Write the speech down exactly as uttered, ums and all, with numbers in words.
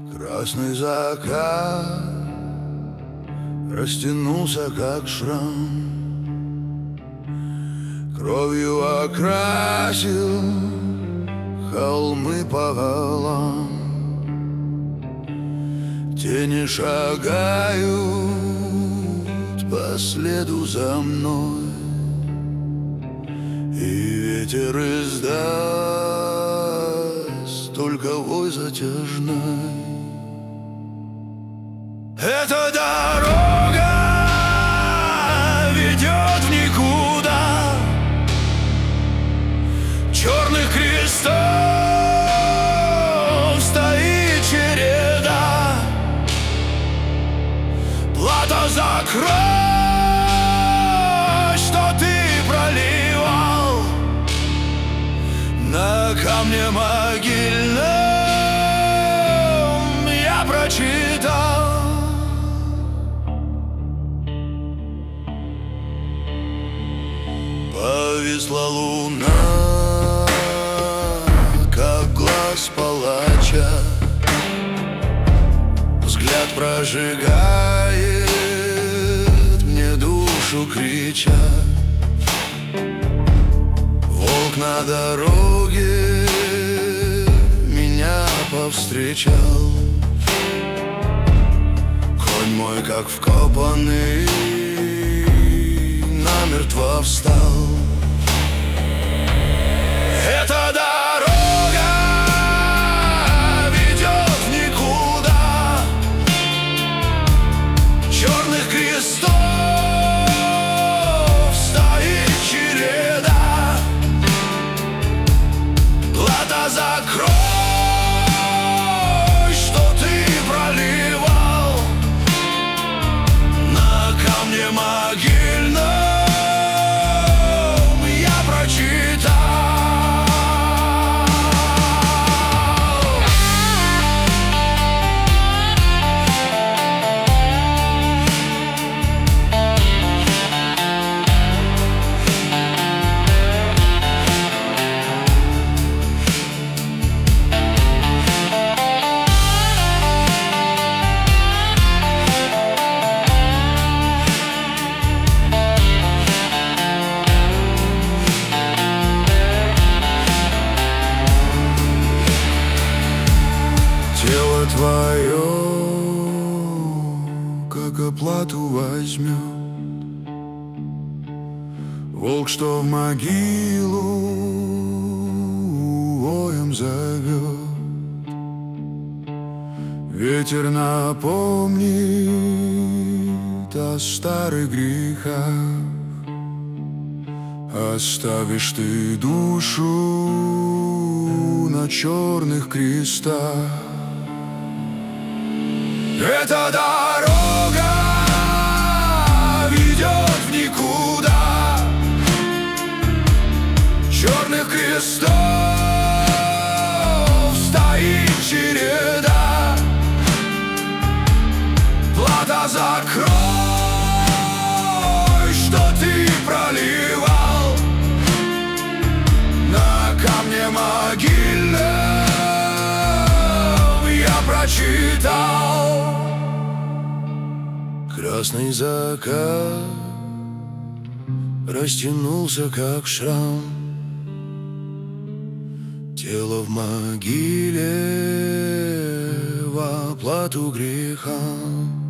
Красный закат растянулся, как шрам, кровью окрасил холмы пополам. Тени шагают по следу за мной, и ветер издаст только вой затяжной. Эта дорога ведет в никуда, черных крестов стоит череда. Плата за кровь, что ты проливал на камне могильном, я прочитал. Повисла луна, как глаз палача, взгляд прожигает мне душу, крича. Волк на дороге меня повстречал, конь мой, как вкопанный, намертво встал. Эта дорога ведет в никуда, черных крестов стоит череда. Плата за кровь, что ты проливал на камне могильном, тело твое, как оплату возьмет волк, что в могилу воем зовет. Ветер напомнит о старых грехах, оставишь ты душу на черных крестах. Эта дорога ведет в никуда, черных крестов стоит череда. Плата за кровь, что ты проливал на камне могильном, я прочитал. Красный закат растянулся, как шрам, тело в могиле в оплату греха.